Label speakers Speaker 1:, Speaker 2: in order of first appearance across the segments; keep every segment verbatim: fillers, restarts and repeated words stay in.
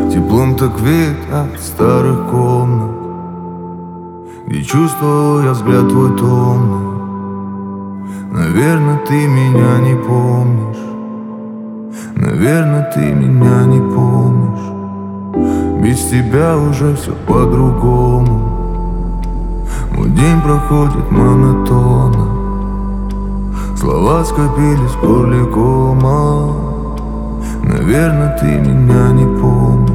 Speaker 1: Теплом так веет от старых комнат, где чувствовал я взгляд твой томный. Наверное, ты меня не помнишь, наверное, ты меня не помнишь. Без тебя уже все по-другому. Мой день проходит монотонно, слова скопились в горле кома. Наверное, ты меня не помнишь.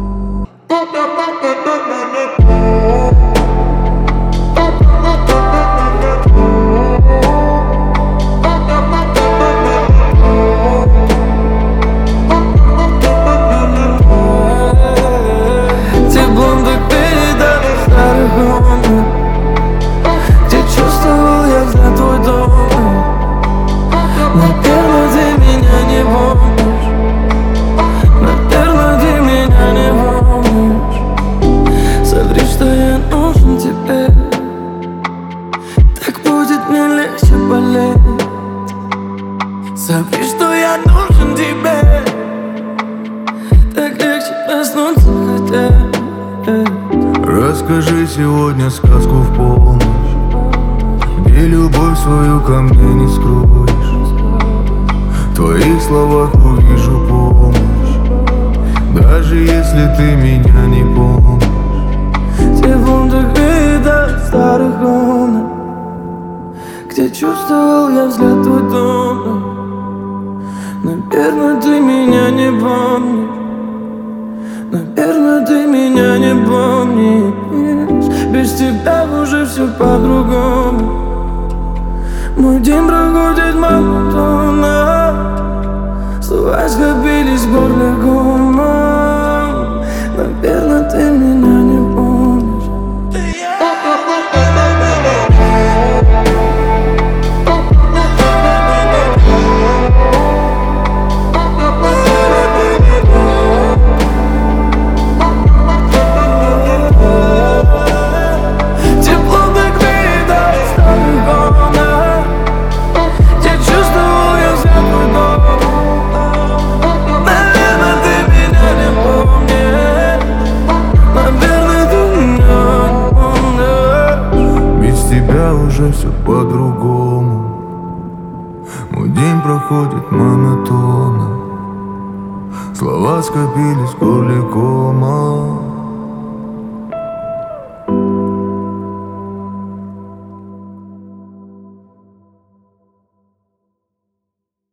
Speaker 2: Теплом так передали старых комнат, где чувствовал я взгляд твой томный. Наверное, ты меня не помнишь, наверное, ты меня не помнишь. Соври, что я нужен тебе, так будет мне легче болеть. Соври, что я нужен тебе, так легче проснуться хотеть.
Speaker 1: Расскажи сегодня сказку в полночь, где любовь свою ко мне не скроешь. В твоих словах увижу помощь, даже если ты меня не помнишь.
Speaker 2: Теплом так видно старых комнат, где чувствовал я взгляд твой томный. Наверное, ты меня не помнишь, наверное, ты меня не помнишь. Без тебя уже все по-другому. Мой день проходит монотонно, слова скопились в горле комом. Наверное, ты меня не помнишь.
Speaker 1: Уже все по-другому. Мой день проходит монотонно, слова скопились в горле кома.